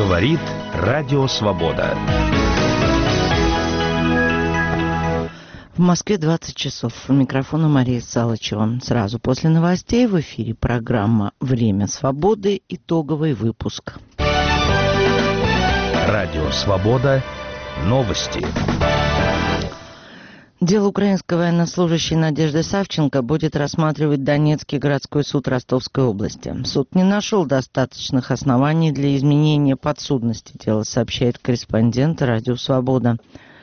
Говорит Радио Свобода. В Москве 20 часов. У микрофона Мария Салычева. Сразу после новостей в эфире программа «Время свободы». Итоговый выпуск. Радио Свобода. Новости. Дело украинской военнослужащей Надежды Савченко будет рассматривать Донецкий городской суд Ростовской области. Суд не нашел достаточных оснований для изменения подсудности дела, сообщает корреспондент Радио Свобода.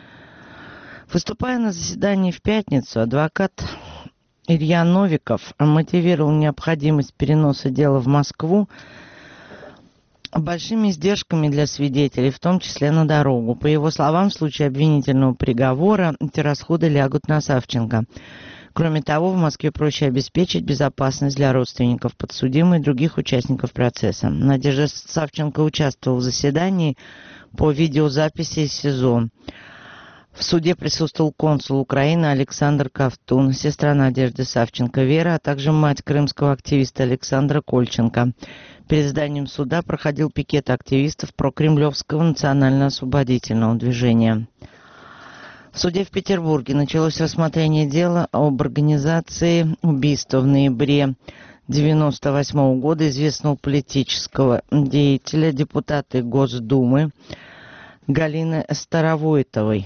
Выступая на заседании в пятницу, адвокат Илья Новиков мотивировал необходимость переноса дела в Москву большими издержками для свидетелей, в том числе на дорогу. По его словам, в случае обвинительного приговора эти расходы лягут на Савченко. Кроме того, в Москве проще обеспечить безопасность для родственников подсудимых и других участников процесса. Надежда Савченко участвовала в заседании по видеозаписи из СИЗО. В суде присутствовал консул Украины Александр Ковтун, сестра Надежды Савченко Вера, а также мать крымского активиста Александра Кольченко. Перед зданием суда проходил пикет активистов прокремлевского национально-освободительного движения. В суде в Петербурге началось рассмотрение дела об организации убийства в ноябре 1998 года известного политического деятеля, депутата Госдумы Галины Старовойтовой.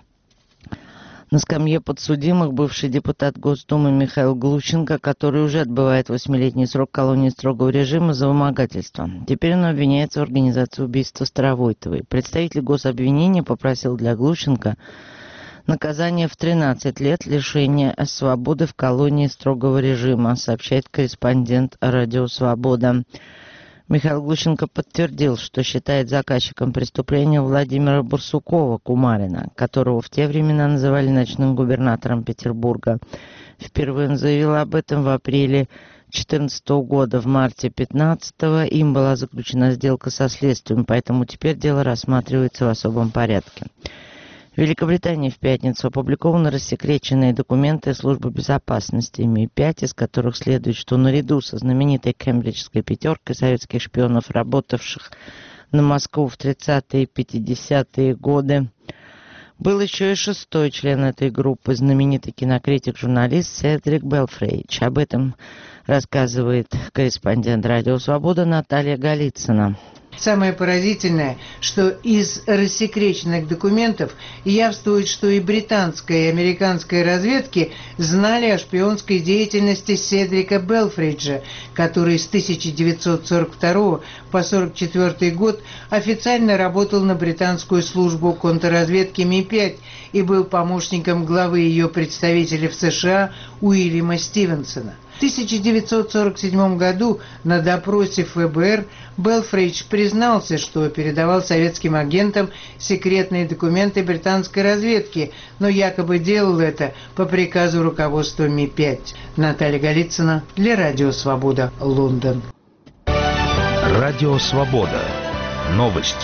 На скамье подсудимых бывший депутат Госдумы Михаил Глущенко, который уже отбывает 8-летний срок колонии строгого режима за вымогательство. Теперь он обвиняется в организации убийства Старовойтовой. Представитель гособвинения попросил для Глущенко наказание в 13 лет лишения свободы в колонии строгого режима, сообщает корреспондент Радио Свобода. Михаил Глущенко подтвердил, что считает заказчиком преступления Владимира Барсукова-Кумарина, которого в те времена называли ночным губернатором Петербурга. Впервые он заявил об этом в апреле 2014 года. В марте 2015 им была заключена сделка со следствием, поэтому теперь дело рассматривается в особом порядке. В Великобритании в пятницу опубликованы рассекреченные документы службы безопасности МИ-5, из которых следует, что наряду со знаменитой кембриджской пятеркой советских шпионов, работавших на Москву в 30-е и 50-е годы, был еще и шестой член этой группы, знаменитый кинокритик-журналист Седрик Белфрейдж. Об этом рассказывает корреспондент Радио Свобода Наталья Голицына. Самое поразительное, что из рассекреченных документов явствует, что и британская, и американская разведки знали о шпионской деятельности Седрика Белфриджа, который с 1942 по 1944 год официально работал на британскую службу контрразведки МИ-5 и был помощником главы ее представителя в США Уильяма Стивенсона. В 1947 году на допросе ФБР Белфридж признался, что передавал советским агентам секретные документы британской разведки, но якобы делал это по приказу руководства МИ-5. Наталья Голицына для Радио Свобода, Лондон. Радио Свобода. Новости.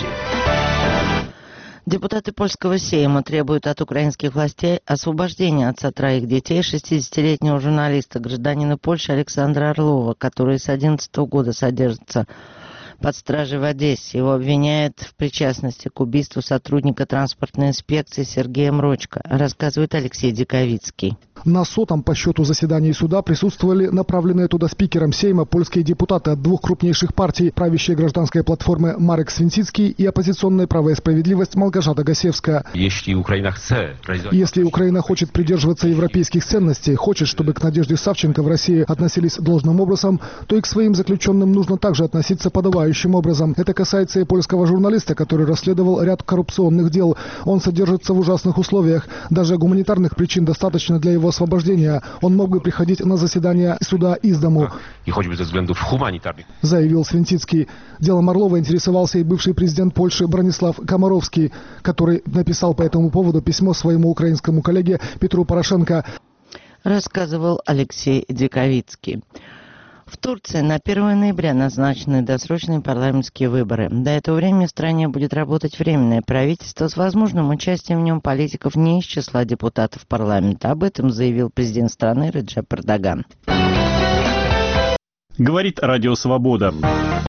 Депутаты польского Сейма требуют от украинских властей освобождения отца троих детей 60-летнего журналиста, гражданина Польши Александра Орлова, который с 2011 года содержится под стражей в Одессе. Его обвиняют в причастности к убийству сотрудника транспортной инспекции Сергея Мрочко, рассказывает Алексей Диковицкий. На 100-м по счету заседании суда присутствовали направленные туда спикером Сейма польские депутаты от двух крупнейших партий, правящей гражданской платформы Марек Свинцицкий и оппозиционной «Право и справедливость» Малгожата Гасевская. Если Украина хочет придерживаться европейских ценностей, хочет, чтобы к Надежде Савченко в России относились должным образом, то и к своим заключенным нужно также относиться подобающим образом. Это касается и польского журналиста, который расследовал ряд коррупционных дел. Он содержится в ужасных условиях. Даже гуманитарных причин достаточно для его освобождения. Он мог бы приходить на заседания суда из дому, заявил Свинцицкий. Делом Орлова интересовался и бывший президент Польши Бронислав Комаровский, который написал по этому поводу письмо своему украинскому коллеге Петру Порошенко. Рассказывал Алексей Диковицкий. В Турции на 1 ноября назначены досрочные парламентские выборы. До этого времени в стране будет работать временное правительство с возможным участием в нем политиков не из числа депутатов парламента. Об этом заявил президент страны Реджеп Эрдоган. Говорит Радио Свобода.